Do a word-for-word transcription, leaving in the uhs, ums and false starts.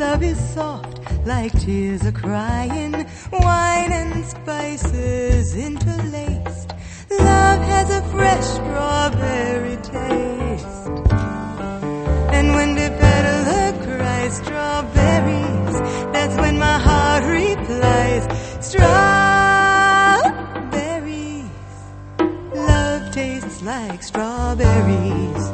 Love is soft like tears are crying, wine and spices interlaced. Love has a fresh strawberry taste. And when the peddler cries strawberries, that's when my heart replies strawberries. Love tastes like strawberries.